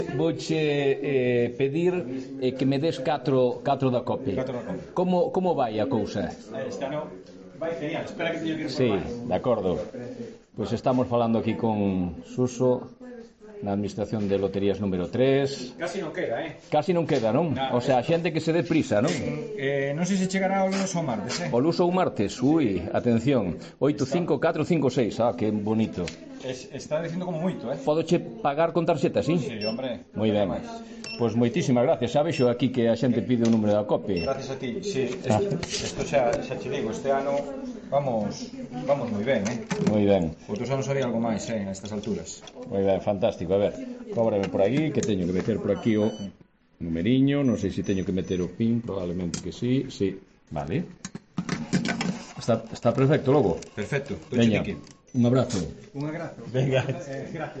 Vouche pedir que me des 4 da cope. Como vai a cousa? Este ano vai genial, espera que teño que ir por Sí, máis. de acordo. Pois estamos falando aquí con Suso na administración de loterías número 3. Casi non queda, Casi non queda, non? O sea, a xente que se dé prisa, non? Non sei se chegará o lunes ou martes, O luso ou martes, ui, atención 85456, que bonito. Está dicindo como moito, Podoche pagar con tarxeta, sí? Sí, hombre. Moi ben. Pois moitísimas gracias, xa vexo aquí que a xente pide o número da cope. Gracias a ti, sí. Isto xa che digo, este ano vamos moi ben, Moi ben. Outros anos había algo máis, a estas alturas. Moi ben, fantástico. A ver, cóbrame por aquí, que teño que meter por aquí o numeriño, non sei se teño que meter o PIN, probablemente que sí, vale. Está perfecto, logo. Perfecto, Veña, un abrazo. Un abrazo. Venga. Gracias.